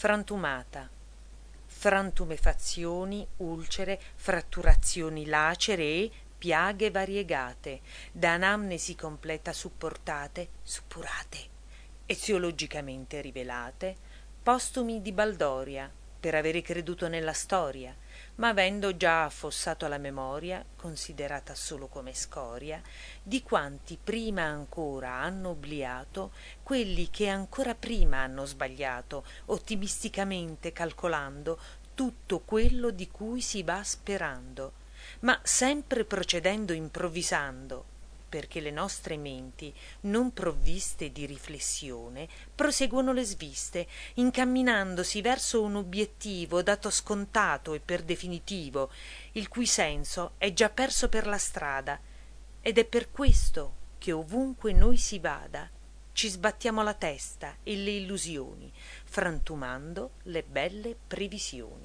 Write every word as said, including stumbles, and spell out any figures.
frantumata. Frantumefazioni, ulcere, fratturazioni lacere e piaghe variegate, da anamnesi completa supportate, suppurate, eziologicamente rivelate, postumi di baldoria, per avere creduto nella storia, ma avendo già affossato la memoria, considerata solo come scoria, di quanti prima ancora hanno obliato quelli che ancora prima hanno sbagliato, ottimisticamente calcolando tutto quello di cui si va sperando, ma sempre procedendo improvvisando, perché le nostre menti, non provviste di riflessione, proseguono le sviste, incamminandosi verso un obiettivo dato scontato e per definitivo, il cui senso è già perso per la strada, ed è per questo che ovunque noi si vada ci sbattiamo la testa e le illusioni, frantumando le belle previsioni.